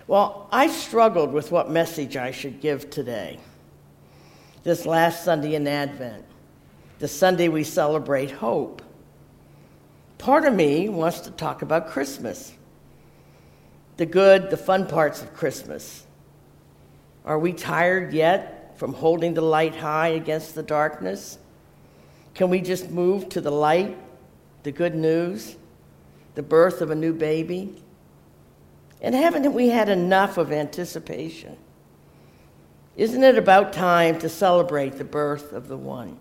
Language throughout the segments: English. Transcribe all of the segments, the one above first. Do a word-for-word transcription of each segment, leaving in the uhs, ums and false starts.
Well, I struggled with what message I should give today. This last Sunday in Advent, the Sunday we celebrate hope. Part of me wants to talk about Christmas, the good, the fun parts of Christmas. Are we tired yet from holding the light high against the darkness? Can we just move to the light, the good news, the birth of a new baby? And haven't we had enough of anticipation? Isn't it about time to celebrate the birth of the one?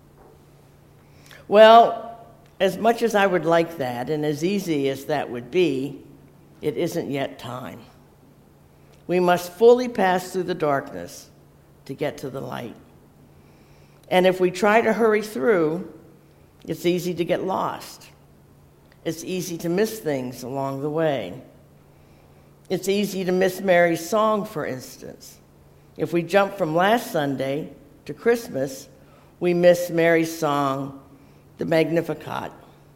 Well, as much as I would like that, and as easy as that would be, it isn't yet time. We must fully pass through the darkness to get to the light. And if we try to hurry through, it's easy to get lost. It's easy to miss things along the way. It's easy to miss Mary's song, for instance. If we jump from last Sunday to Christmas, we miss Mary's song, the Magnificat.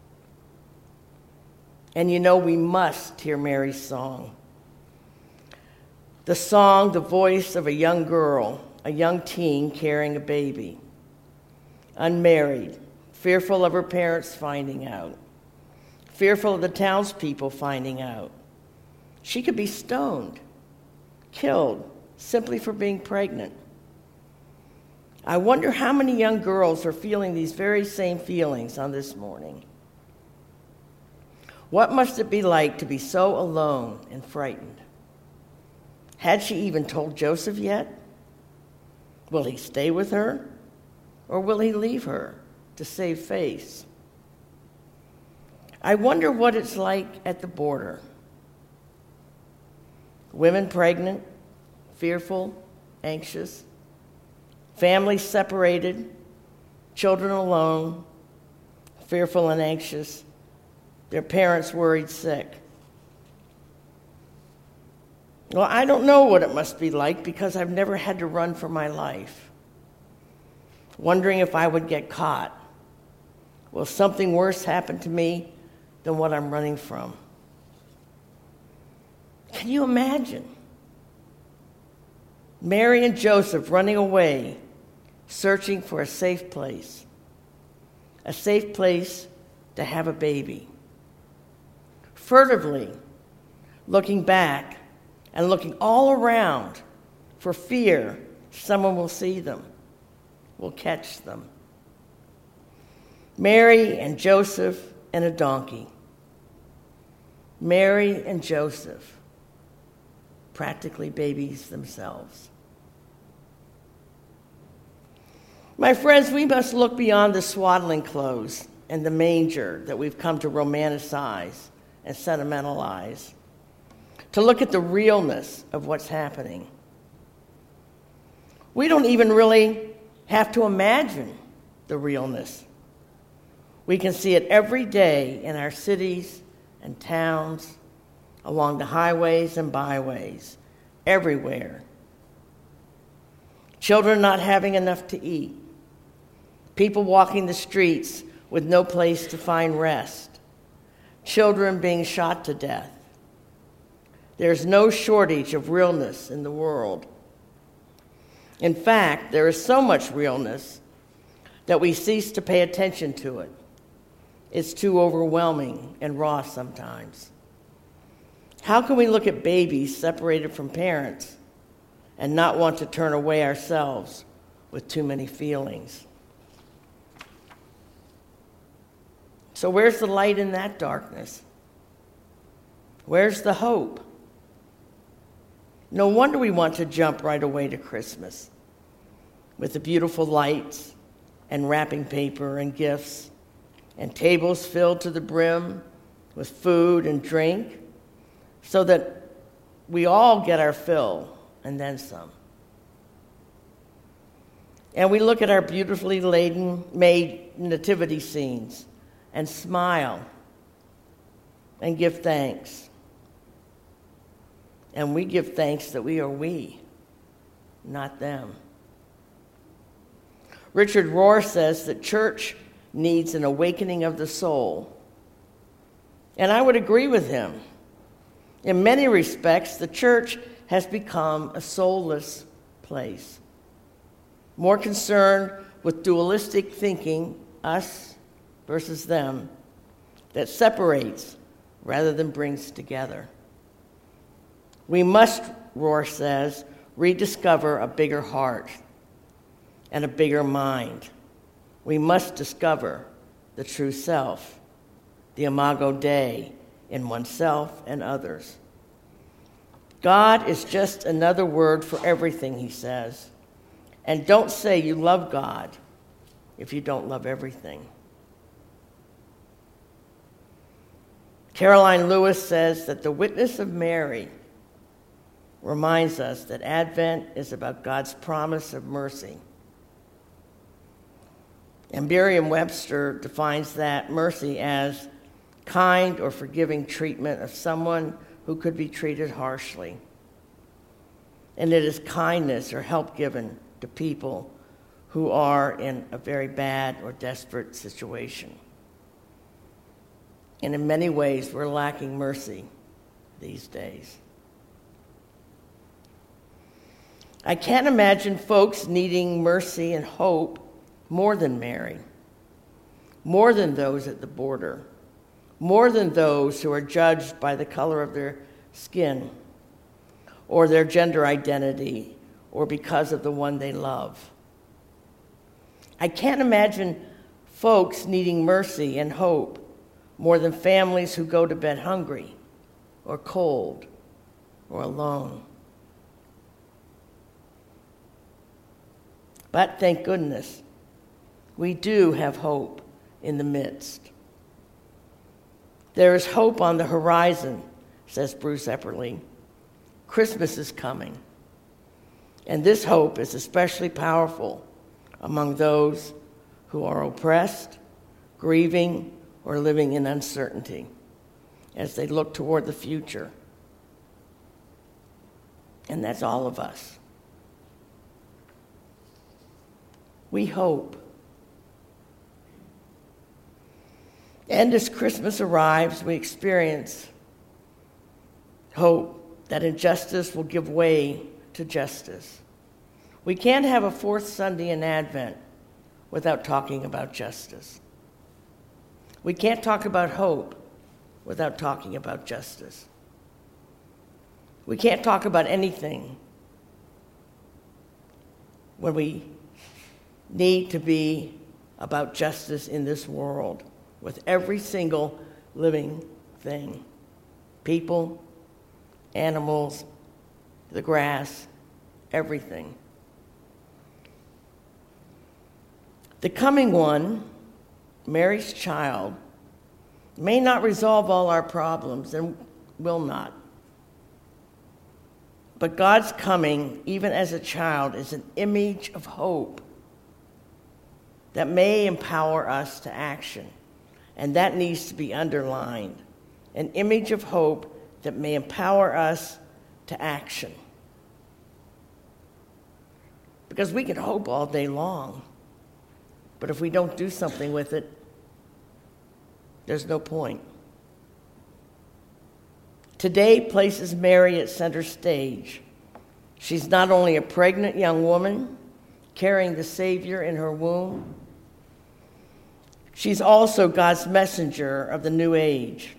And you know we must hear Mary's song. The song, the voice of a young girl, a young teen carrying a baby, unmarried, fearful of her parents finding out, fearful of the townspeople finding out. She could be stoned, killed, simply for being pregnant. I wonder how many young girls are feeling these very same feelings on this morning. What must it be like to be so alone and frightened? Had she even told Joseph yet? Will he stay with her, or will he leave her to save face? I wonder what it's like at the border. Women pregnant, fearful, anxious, families separated, children alone, fearful and anxious, their parents worried sick. Well, I don't know what it must be like because I've never had to run for my life. Wondering if I would get caught. Will something worse happen to me than what I'm running from? Can you imagine? Mary and Joseph running away, searching for a safe place, a safe place to have a baby. Furtively looking back and looking all around for fear someone will see them, will catch them. Mary and Joseph and a donkey. Mary and Joseph, practically babies themselves. My friends, we must look beyond the swaddling clothes and the manger that we've come to romanticize and sentimentalize, to look at the realness of what's happening. We don't even really have to imagine the realness. We can see it every day in our cities and towns, along the highways and byways, everywhere. Children not having enough to eat. People walking the streets with no place to find rest. Children being shot to death. There's no shortage of realness in the world. In fact, there is so much realness that we cease to pay attention to it. It's too overwhelming and raw sometimes. How can we look at babies separated from parents and not want to turn away ourselves with too many feelings? So where's the light in that darkness? Where's the hope? No wonder we want to jump right away to Christmas with the beautiful lights and wrapping paper and gifts and tables filled to the brim with food and drink so that we all get our fill and then some. And we look at our beautifully laden, made nativity scenes and smile and give thanks. And we give thanks that we are we, not them. Richard Rohr says that church needs an awakening of the soul. And I would agree with him. In many respects, the church has become a soulless place, more concerned with dualistic thinking, us versus them, that separates rather than brings together. We must, Rohr says, rediscover a bigger heart and a bigger mind. We must discover the true self, the imago Dei, in oneself and others. God is just another word for everything, he says. And don't say you love God if you don't love everything. Caroline Lewis says that the witness of Mary reminds us that Advent is about God's promise of mercy. And Merriam-Webster defines that mercy as kind or forgiving treatment of someone who could be treated harshly. And it is kindness or help given to people who are in a very bad or desperate situation. And in many ways, we're lacking mercy these days. I can't imagine folks needing mercy and hope more than Mary, more than those at the border, more than those who are judged by the color of their skin or their gender identity or because of the one they love. I can't imagine folks needing mercy and hope more than families who go to bed hungry or cold or alone. But thank goodness, we do have hope in the midst. There is hope on the horizon, says Bruce Epperly. Christmas is coming. And this hope is especially powerful among those who are oppressed, grieving, or living in uncertainty as they look toward the future. And that's all of us. We hope. And as Christmas arrives, we experience hope that injustice will give way to justice. We can't have a fourth Sunday in Advent without talking about justice. We can't talk about hope without talking about justice. We can't talk about anything when we need to be about justice in this world with every single living thing. People, animals, the grass, everything. The coming one, Mary's child, may not resolve all our problems and will not. But God's coming, even as a child, is an image of hope that may empower us to action. And that needs to be underlined. An image of hope that may empower us to action. Because we can hope all day long, but if we don't do something with it, there's no point. Today places Mary at center stage. She's not only a pregnant young woman carrying the Savior in her womb, she's also God's messenger of the new age,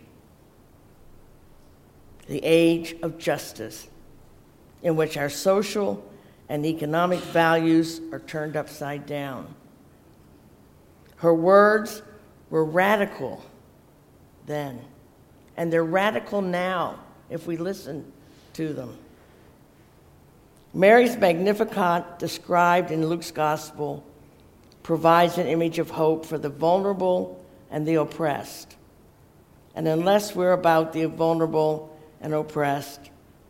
the age of justice, in which our social and economic values are turned upside down. Her words were radical then, and they're radical now if we listen to them. Mary's Magnificat, described in Luke's Gospel, provides an image of hope for the vulnerable and the oppressed. And unless we're about the vulnerable and oppressed,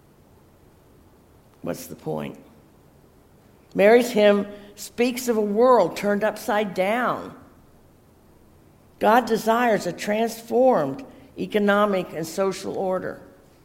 what's the point? Mary's hymn speaks of a world turned upside down. God desires a transformed economic and social order.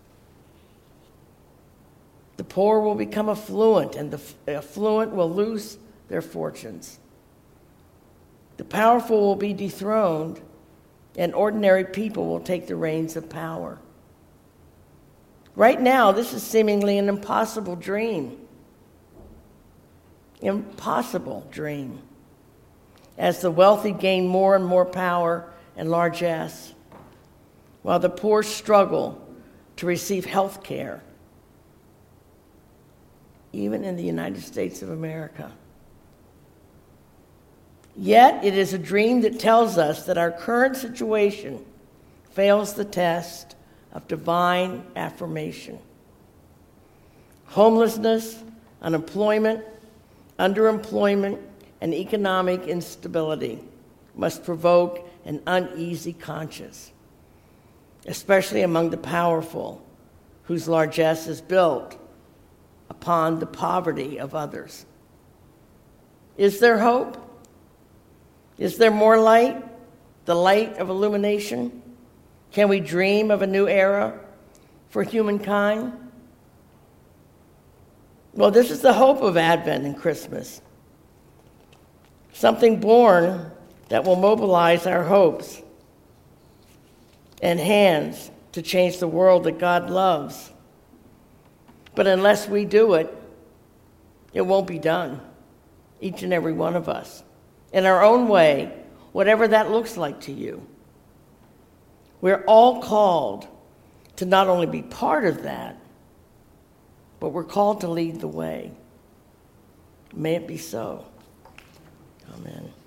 The poor will become affluent, and the affluent will lose their fortunes. The powerful will be dethroned, and ordinary people will take the reins of power. Right now, this is seemingly an impossible dream. Impossible dream. As the wealthy gain more and more power and largesse, while the poor struggle to receive health care, even in the United States of America. Yet it is a dream that tells us that our current situation fails the test of divine affirmation. Homelessness, unemployment, underemployment, and economic instability must provoke an uneasy conscience, especially among the powerful, whose largesse is built upon the poverty of others. Is there hope? Is there more light? The light of illumination? Can we dream of a new era for humankind? Well, this is the hope of Advent and Christmas. Something born that will mobilize our hopes and hands to change the world that God loves. But unless we do it, it won't be done, each and every one of us, in our own way, whatever that looks like to you. We're all called to not only be part of that, but we're called to lead the way. May it be so. Amen.